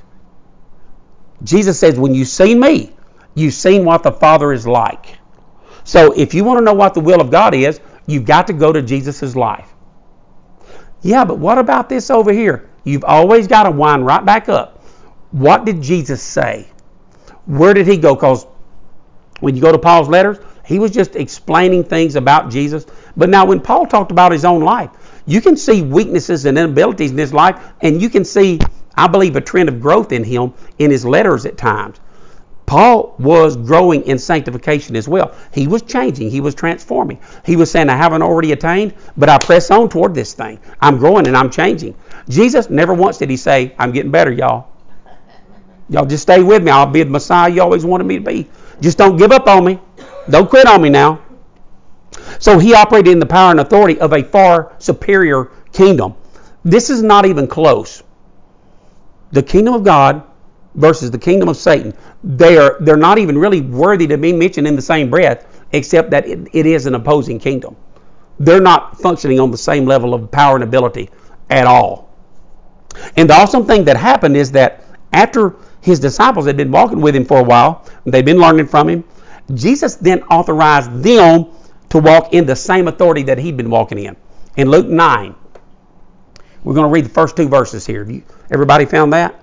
Jesus says, when you've seen me, you've seen what the Father is like. So if you want to know what the will of God is, you've got to go to Jesus' life. Yeah, but what about this over here? You've always got to wind right back up. What did Jesus say? Where did he go? Because when you go to Paul's letters, he was just explaining things about Jesus. But now when Paul talked about his own life, you can see weaknesses and inabilities in his life, and you can see, I believe, a trend of growth in him in his letters at times. Paul was growing in sanctification as well. He was changing. He was transforming. He was saying, I haven't already attained, but I press on toward this thing. I'm growing and I'm changing. Jesus, never once did he say, I'm getting better, y'all. Y'all just stay with me. I'll be the Messiah you always wanted me to be. Just don't give up on me. Don't quit on me now. So he operated in the power and authority of a far superior kingdom. This is not even close. The kingdom of God versus the kingdom of Satan, they are, they're not even really worthy to be mentioned in the same breath, except that it, it is an opposing kingdom. They're not functioning on the same level of power and ability at all. And the awesome thing that happened is that after his disciples had been walking with him for a while, they'd been learning from him, Jesus then authorized them to walk in the same authority that he'd been walking in. In Luke nine, We're going to read the first two verses here. You, everybody found that?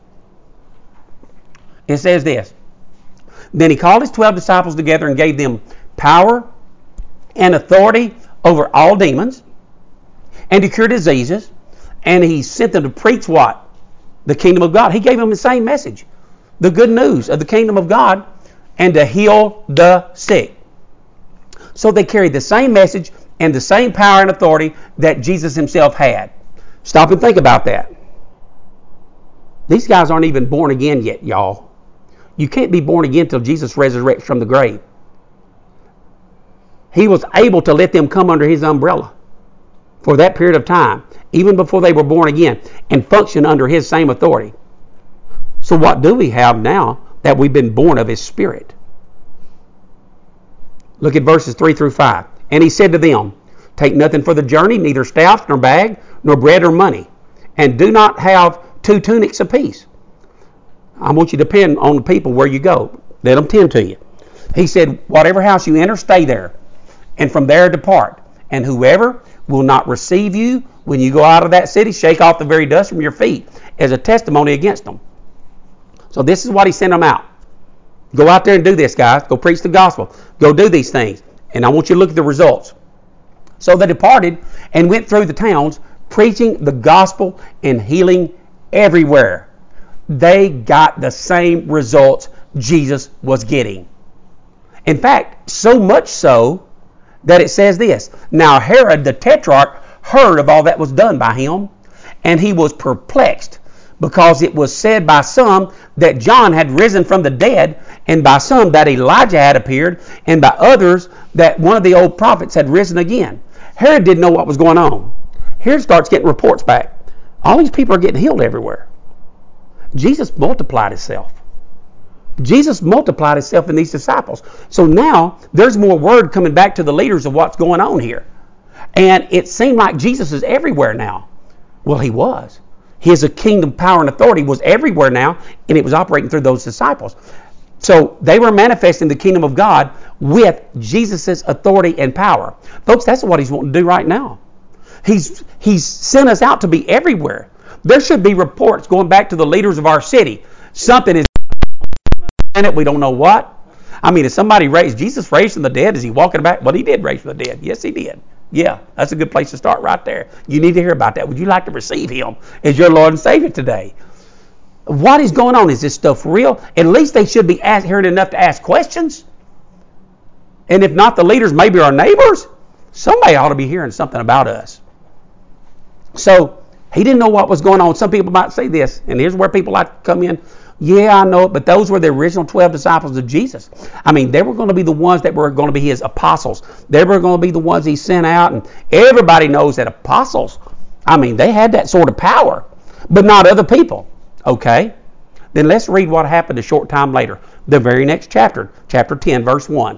It says this. Then he called his twelve disciples together and gave them power and authority over all demons and to cure diseases. And he sent them to preach what? The kingdom of God. He gave them the same message. The good news of the kingdom of God and to heal the sick. So they carried the same message and the same power and authority that Jesus himself had. Stop and think about that. These guys aren't even born again yet, y'all. You can't be born again until Jesus resurrects from the grave. He was able to let them come under his umbrella for that period of time, even before they were born again, and function under his same authority. So what do we have now that we've been born of his Spirit? Look at verses three through five. And he said to them, take nothing for the journey, neither staff, nor bag, nor bread or money, and do not have two tunics apiece. I want you to depend on the people where you go. Let them tend to you. He said, whatever house you enter, stay there, and from there depart. And whoever will not receive you when you go out of that city, shake off the very dust from your feet as a testimony against them. So this is what he sent them out. Go out there and do this, guys. Go preach the gospel. Go do these things. And I want you to look at the results. So they departed and went through the towns, preaching the gospel and healing everywhere. They got the same results Jesus was getting. In fact, so much so that it says this. Now Herod the Tetrarch heard of all that was done by him, and he was perplexed, because it was said by some that John had risen from the dead, and by some that Elijah had appeared, and by others that one of the old prophets had risen again. Herod didn't know what was going on. Herod starts getting reports back. All these people are getting healed everywhere. Jesus multiplied himself. Jesus multiplied himself in these disciples. So now there's more word coming back to the leaders of what's going on here. And it seemed like Jesus is everywhere now. Well, he was. His kingdom power and authority was everywhere now, and it was operating through those disciples. So they were manifesting the kingdom of God with Jesus' authority and power. Folks, that's what he's wanting to do right now. He's, he's sent us out to be everywhere. There should be reports going back to the leaders of our city. Something is in it. We don't know what. I mean, if somebody raised, Jesus raised from the dead, is he walking back? Well, he did raise from the dead. Yes, he did. Yeah, that's a good place to start right there. You need to hear about that. Would you like to receive him as your Lord and Savior today? What is going on? Is this stuff real? At least they should be asked, hearing enough to ask questions. And if not the leaders, maybe our neighbors. Somebody ought to be hearing something about us. So he didn't know what was going on. Some people might say this, and here's where people like to come in. Yeah, I know it, but those were the original twelve disciples of Jesus. I mean, they were going to be the ones that were going to be his apostles. They were going to be the ones he sent out, and everybody knows that apostles, I mean, they had that sort of power, but not other people. Okay, then let's read what happened a short time later. The very next chapter, chapter ten, verse one.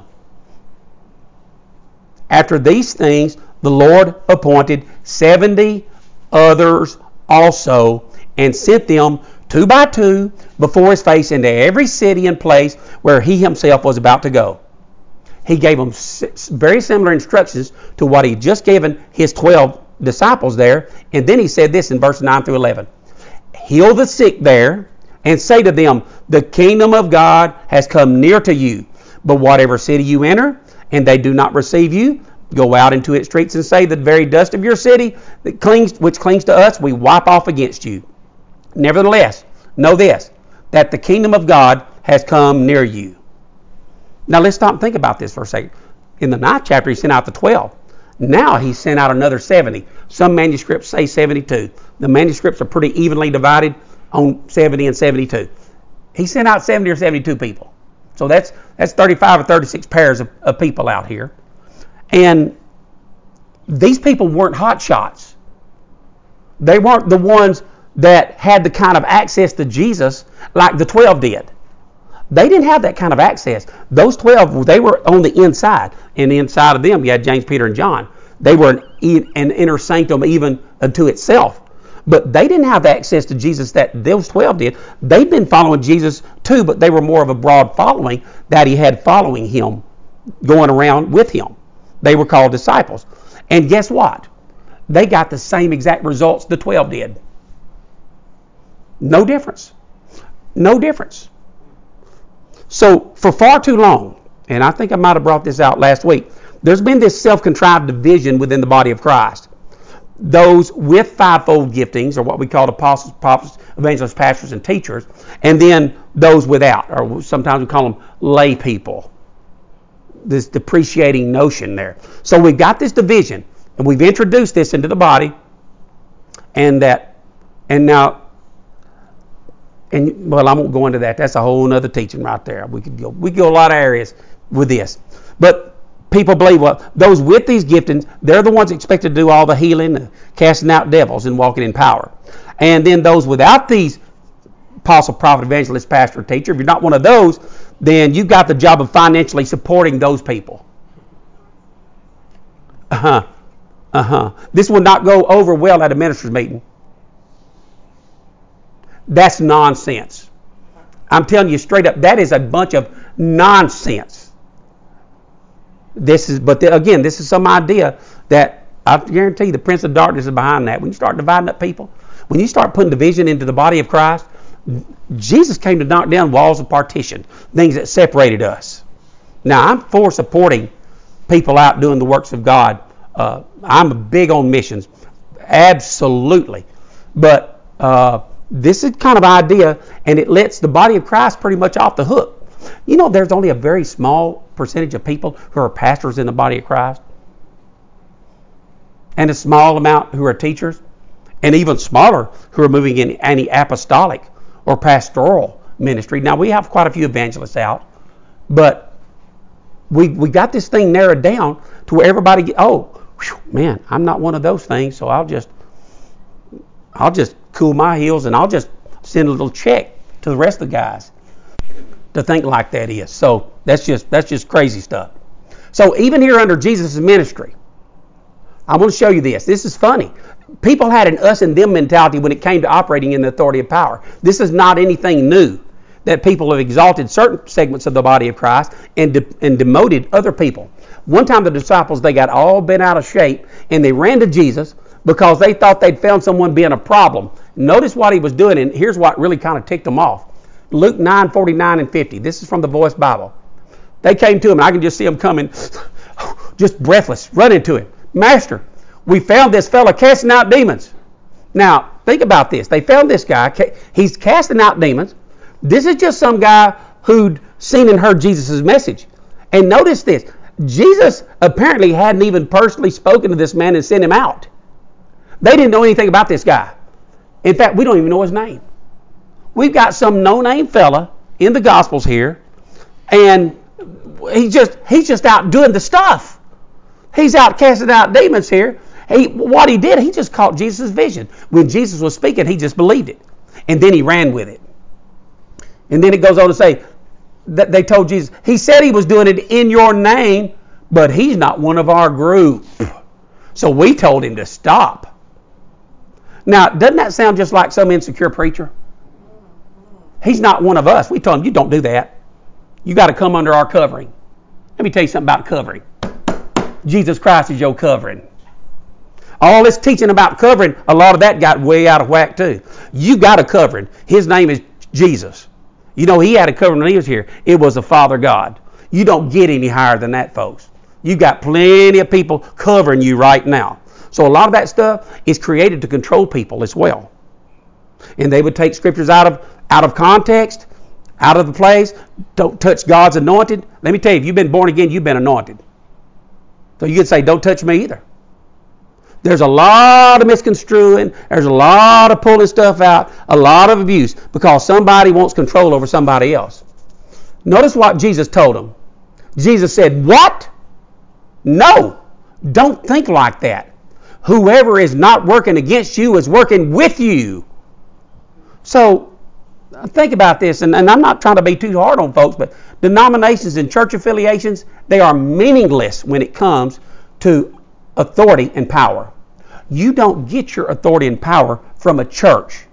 After these things, the Lord appointed seventy others also, and sent them two by two before his face into every city and place where he himself was about to go. He gave them very similar instructions to what he just given his twelve disciples there. And then he said this in verse nine through eleven. Heal the sick there and say to them, the kingdom of God has come near to you. But whatever city you enter and they do not receive you, go out into its streets and say, the very dust of your city that clings, which clings to us, we wipe off against you. Nevertheless, know this, that the kingdom of God has come near you. Now let's stop and think about this for a second. In the ninth chapter, he sent out the twelve. Now he sent out another seventy. Some manuscripts say seventy-two. The manuscripts are pretty evenly divided on seventy and seventy-two. He sent out seventy or seventy-two people. So that's that's thirty-five or thirty-six pairs of, of people out here. And these people weren't hot shots. They weren't the ones that had the kind of access to Jesus like the twelve did. They didn't have that kind of access. Those twelve, they were on the inside. And inside of them, you had James, Peter, and John. They were an, an inner sanctum even unto itself. But they didn't have access to Jesus that those twelve did. They'd been following Jesus too, but they were more of a broad following that he had following him, going around with him. They were called disciples. And guess what? they got the same exact results the twelve did. No difference. No difference. So for far too long, and I think I might have brought this out last week, there's been this self-contrived division within the body of Christ. Those with fivefold giftings, or what we call apostles, prophets, evangelists, pastors, and teachers, and then those without, or sometimes we call them lay people. This depreciating notion there. So we've got this division, and we've introduced this into the body, and that, and now, and well, I won't go into that. That's a whole other teaching right there. We could go, we could go a lot of areas with this, but people believe, well, those with these giftings, they're the ones expected to do all the healing, the casting out devils, and walking in power. And then those without these apostle, prophet, evangelist, pastor, teacher, if you're not one of those, then you've got the job of financially supporting those people. Uh-huh. Uh-huh. This will not go over well at a minister's meeting. That's nonsense. I'm telling you straight up, that is a bunch of nonsense. This is, but the, again, this is some idea that I guarantee the prince of darkness is behind that. When you start dividing up people, when you start putting division into the body of Christ, Jesus came to knock down walls of partition, things that separated us. Now, I'm for supporting people out doing the works of God. Uh, I'm big on missions, absolutely. But uh, this is kind of idea, and it lets the body of Christ pretty much off the hook. You know, there's only a very small percentage of people who are pastors in the body of Christ, and a small amount who are teachers, and even smaller who are moving in any apostolic or pastoral ministry. Now, we have quite a few evangelists out, but we we got this thing narrowed down to where everybody get, oh, whew, man, I'm not one of those things, so I'll just I'll just cool my heels and I'll just send a little check to the rest of the guys to think like that is. So that's just that's just crazy stuff. So even here under Jesus' ministry, I want to show you this. This is funny. People had an us and them mentality when it came to operating in the authority of power. This is not anything new, that people have exalted certain segments of the body of Christ and, de- and demoted other people. One time the disciples, they got all bent out of shape and they ran to Jesus because they thought they'd found someone being a problem. Notice what he was doing, and here's what really kind of ticked them off. Luke nine, forty-nine and fifty. This is from the Voice Bible. They came to him, and I can just see them coming, just breathless, running to him. Master, we found this fella casting out demons. Now, think about this. They found this guy. He's casting out demons. This is just some guy who'd seen and heard Jesus' message. And notice this. Jesus apparently hadn't even personally spoken to this man and sent him out. They didn't know anything about this guy. In fact, we don't even know his name. We've got some no-name fella in the Gospels here, and he's just he's just out doing the stuff. He's out casting out demons here. He, what he did, he just caught Jesus' vision. When Jesus was speaking, he just believed it, and then he ran with it. And then it goes on to say that they told Jesus, he said he was doing it in your name, but he's not one of our group. So we told him to stop. Now, doesn't that sound just like some insecure preacher? He's not one of us. We told him, you don't do that. You got to come under our covering. Let me tell you something about covering. Jesus Christ is your covering. All this teaching about covering, a lot of that got way out of whack too. You got a covering. His name is Jesus. You know, he had a covering when he was here. It was the Father God. You don't get any higher than that, folks. You got plenty of people covering you right now. So a lot of that stuff is created to control people as well. And they would take scriptures out of out of context, out of the place. Don't touch God's anointed. Let me tell you, if you've been born again, you've been anointed. So you could say, don't touch me either. There's a lot of misconstruing. There's a lot of pulling stuff out, a lot of abuse, because somebody wants control over somebody else. Notice what Jesus told them. Jesus said, what? No, don't think like that. Whoever is not working against you is working with you. So think about this, and, and I'm not trying to be too hard on folks, but denominations and church affiliations, they are meaningless when it comes to authority and power. You don't get your authority and power from a church.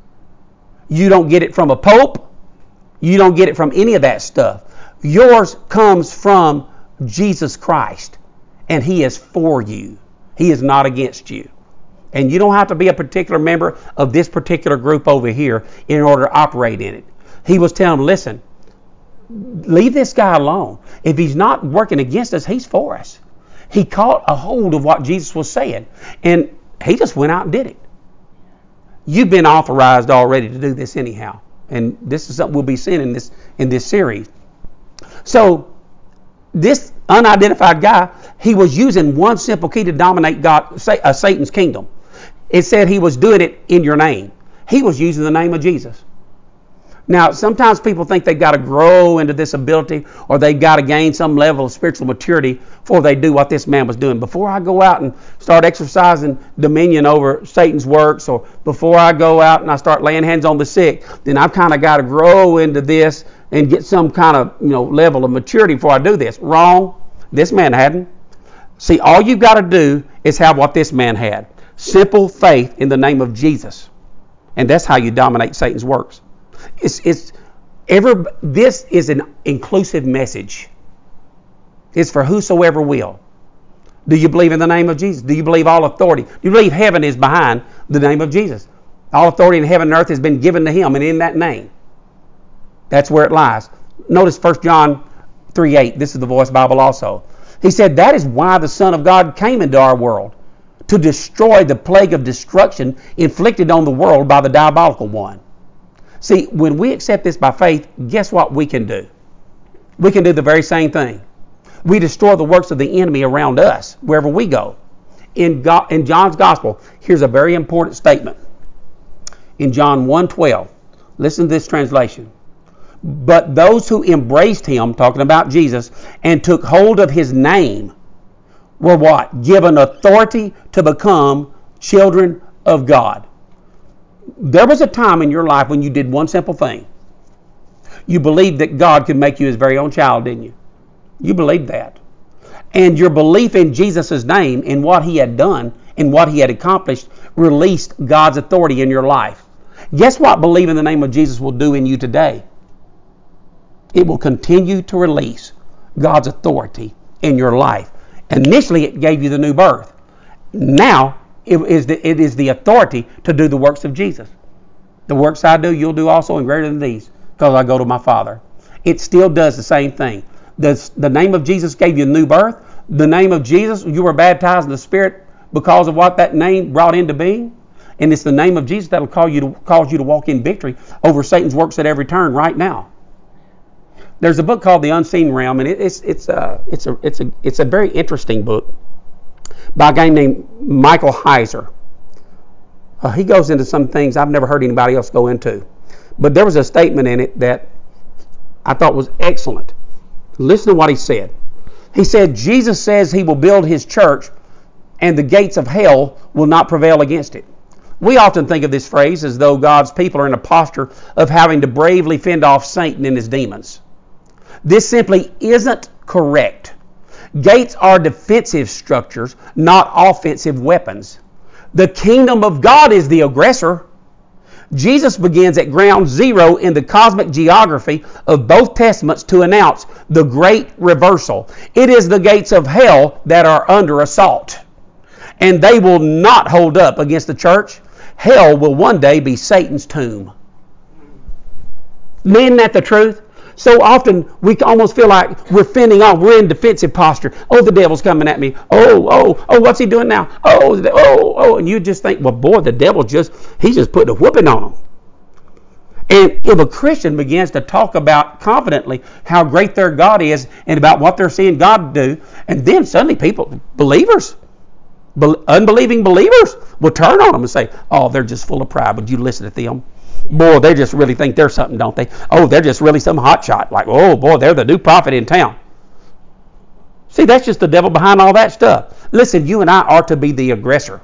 You don't get it from a pope. You don't get it from any of that stuff. Yours comes from Jesus Christ, and he is for you. He is not against you. And you don't have to be a particular member of this particular group over here in order to operate in it. He was telling them, listen, leave this guy alone. If he's not working against us, he's for us. He caught a hold of what Jesus was saying, and he just went out and did it. You've been authorized already to do this anyhow, and this is something we'll be seeing in this in this series. So this unidentified guy, he was using one simple key to dominate God, uh, Satan's kingdom. It said he was doing it in your name. He was using the name of Jesus. Now, sometimes people think they've got to grow into this ability, or they've got to gain some level of spiritual maturity before they do what this man was doing. Before I go out and start exercising dominion over Satan's works, or before I go out and I start laying hands on the sick, then I've kind of got to grow into this and get some kind of, you know, level of maturity before I do this. Wrong. This man hadn't. See, all you've got to do is have what this man had. Simple faith in the name of Jesus. And that's how you dominate Satan's works. It's, it's ever, this is an inclusive message. It's for whosoever will. Do you believe in the name of Jesus? Do you believe all authority? Do you believe heaven is behind the name of Jesus? All authority in heaven and earth has been given to him, and in that name. That's where it lies. Notice First John three eight. This is the Voice Bible also. He said, that is why the Son of God came into our world, to destroy the plague of destruction inflicted on the world by the diabolical one. See, when we accept this by faith, guess what we can do? We can do the very same thing. We destroy the works of the enemy around us, wherever we go. In, God, in John's Gospel, here's a very important statement. In John one twelve, listen to this translation. But those who embraced him, talking about Jesus, and took hold of his name, were what? Given authority to become children of God. There was a time in your life when you did one simple thing. You believed that God could make you his very own child, didn't you? You believed that. And your belief in Jesus' name, in what he had done, in what he had accomplished, released God's authority in your life. Guess what believing in the name of Jesus will do in you today? It will continue to release God's authority in your life. Initially, it gave you the new birth. Now, it is the, it is the authority to do the works of Jesus. The works I do, you'll do also, and greater than these, because I go to my Father. It still does the same thing. The, the name of Jesus gave you a new birth. The name of Jesus, you were baptized in the Spirit because of what that name brought into being. And it's the name of Jesus that will call you to, cause you to walk in victory over Satan's works at every turn right now. There's a book called The Unseen Realm, and it, it's it's a it's a it's a it's a very interesting book by a guy named Michael Heiser. Uh, he goes into some things I've never heard anybody else go into, but there was a statement in it that I thought was excellent. Listen to what he said. He said, Jesus says he will build his church, and the gates of hell will not prevail against it. We often think of this phrase as though God's people are in a posture of having to bravely fend off Satan and his demons. This simply isn't correct. Gates are defensive structures, not offensive weapons. The kingdom of God is the aggressor. Jesus begins at ground zero in the cosmic geography of both testaments to announce the great reversal. It is the gates of hell that are under assault, and they will not hold up against the church. Hell will one day be Satan's tomb. Isn't that the truth? So often we almost feel like we're fending off. We're in defensive posture. Oh, the devil's coming at me. Oh, oh, oh, what's he doing now? Oh, oh, oh. And you just think, well, boy, the devil just, he's just putting a whooping on them. And if a Christian begins to talk about confidently how great their God is and about what they're seeing God do, and then suddenly people, believers, unbelieving believers will turn on them and say, oh, they're just full of pride. Would you listen to them? Boy, they just really think they're something, don't they? Oh, they're just really some hotshot. Like, oh, boy, they're the new prophet in town. See, that's just the devil behind all that stuff. Listen, you and I are to be the aggressor.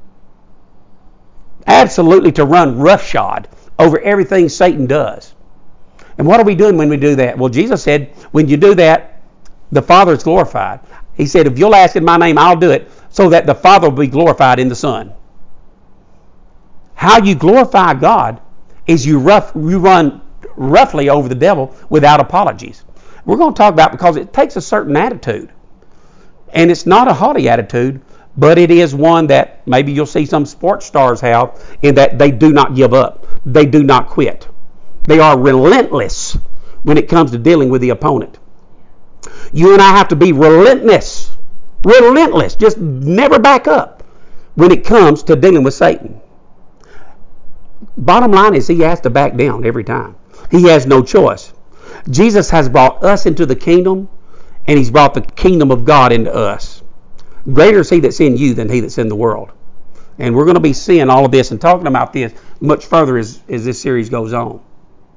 Absolutely to run roughshod over everything Satan does. And what are we doing when we do that? Well, Jesus said, when you do that, the Father is glorified. He said, if you'll ask in my name, I'll do it, so that the Father will be glorified in the Son. How you glorify God is you rough you run roughly over the devil without apologies. We're going to talk about, because it takes a certain attitude. And it's not a haughty attitude, But it is one that maybe you'll see some sports stars have, in that they do not give up. They do not quit. They are relentless when it comes to dealing with the opponent. You and I have to be relentless. Relentless. Just never back up when it comes to dealing with Satan. Bottom line is he has to back down every time. He has no choice. Jesus has brought us into the kingdom, and he's brought the kingdom of God into us. Greater is he that's in you than he that's in the world. And we're going to be seeing all of this and talking about this much further as, as this series goes on.